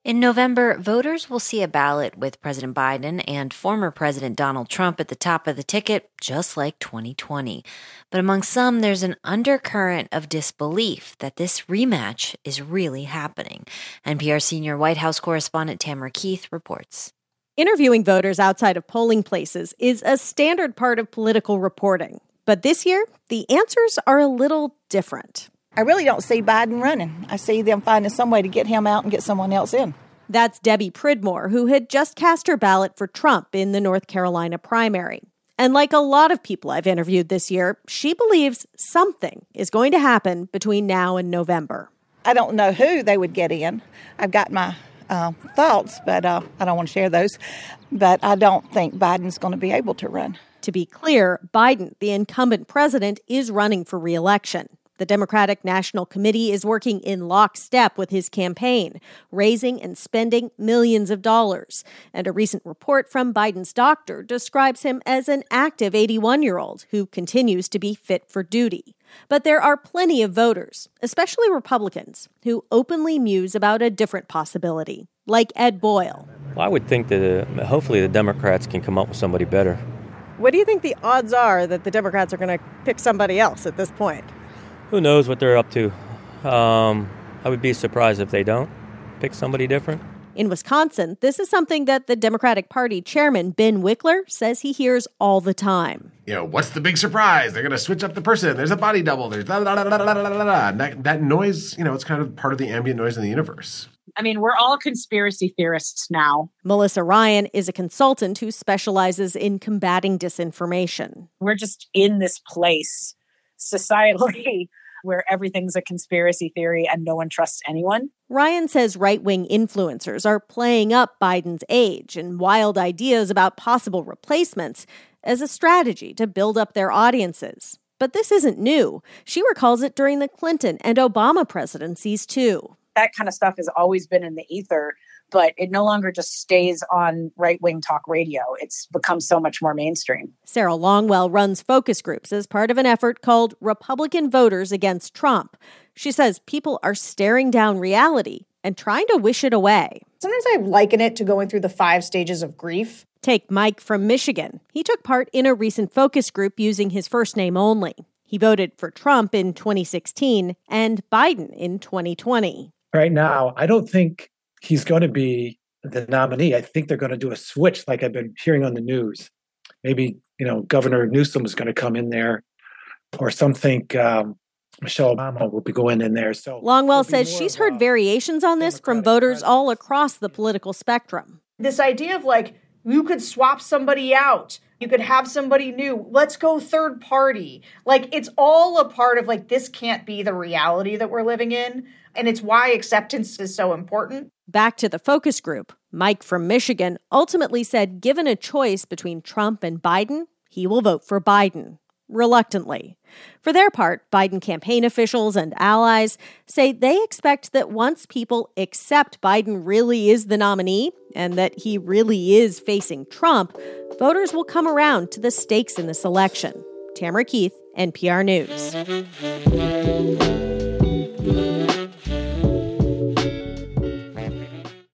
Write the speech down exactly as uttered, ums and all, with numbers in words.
In November, voters will see a ballot with President Biden and former President Donald Trump at the top of the ticket, just like twenty twenty. But among some, there's an undercurrent of disbelief that this rematch is really happening. N P R senior White House correspondent Tamara Keith reports. Interviewing voters outside of polling places is a standard part of political reporting. But this year, the answers are a little different. I really don't see Biden running. I see them finding some way to get him out and get someone else in. That's Debbie Pridmore, who had just cast her ballot for Trump in the North Carolina primary. And like a lot of people I've interviewed this year, she believes something is going to happen between now and November. I don't know who they would get in. I've got my uh, thoughts, but uh, I don't want to share those. But I don't think Biden's going to be able to run. To be clear, Biden, the incumbent president, is running for re-election. The Democratic National Committee is working in lockstep with his campaign, raising and spending millions of dollars. And a recent report from Biden's doctor describes him as an active eighty-one-year-old who continues to be fit for duty. But there are plenty of voters, especially Republicans, who openly muse about a different possibility, like Ed Boyle. Well, I would think that uh, hopefully the Democrats can come up with somebody better. What do you think the odds are that the Democrats are going to pick somebody else at this point? Who knows what they're up to? Um, I would be surprised if they don't pick somebody different. In Wisconsin, this is something that the Democratic Party chairman, Ben Wickler, says he hears all the time. You know, what's the big surprise? They're going to switch up the person. There's a body double. There's da da da da da da da da. That, that noise, you know, it's kind of part of the ambient noise in the universe. I mean, we're all conspiracy theorists now. Melissa Ryan is a consultant who specializes in combating disinformation. We're just in this place societally where everything's a conspiracy theory and no one trusts anyone. Ryan says right-wing influencers are playing up Biden's age and wild ideas about possible replacements as a strategy to build up their audiences. But this isn't new. She recalls it during the Clinton and Obama presidencies, too. That kind of stuff has always been in the ether, but it no longer just stays on right-wing talk radio. It's become so much more mainstream. Sarah Longwell runs focus groups as part of an effort called Republican Voters Against Trump. She says people are staring down reality and trying to wish it away. Sometimes I liken it to going through the five stages of grief. Take Mike from Michigan. He took part in a recent focus group using his first name only. He voted for Trump in twenty sixteen and Biden in twenty twenty. Right now, I don't think he's going to be the nominee. I think they're going to do a switch like I've been hearing on the news. Maybe, you know, Governor Newsom is going to come in there, or some think um, Michelle Obama will be going in there. So Longwell says she's heard variations on this from voters all across the political spectrum. This idea of like, you could swap somebody out. You could have somebody new. Let's go third party. Like, it's all a part of like, this can't be the reality that we're living in. And it's why acceptance is so important. Back to the focus group, Mike from Michigan ultimately said given a choice between Trump and Biden, he will vote for Biden, reluctantly. For their part, Biden campaign officials and allies say they expect that once people accept Biden really is the nominee and that he really is facing Trump, voters will come around to the stakes in this election. Tamara Keith, N P R News.